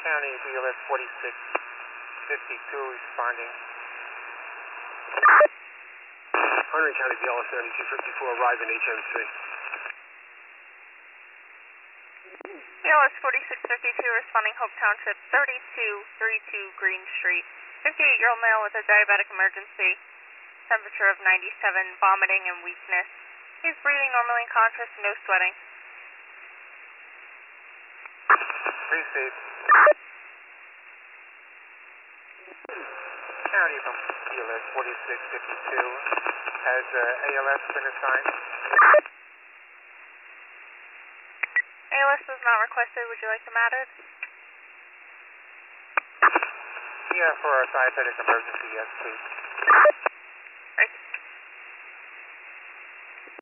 County BLS 4652 responding. Henry County BLS 7254 arriving HMC. BLS 4652 responding Hope Township 3232 Green Street. 58-year-old male with a diabetic emergency. Temperature of 97, vomiting and weakness. He's breathing normally and conscious, no sweating. Receive. County from BLS 4652. Has ALS been assigned? ALS was not requested. Would you like them added? Yeah, for a diabetic emergency, yes, please.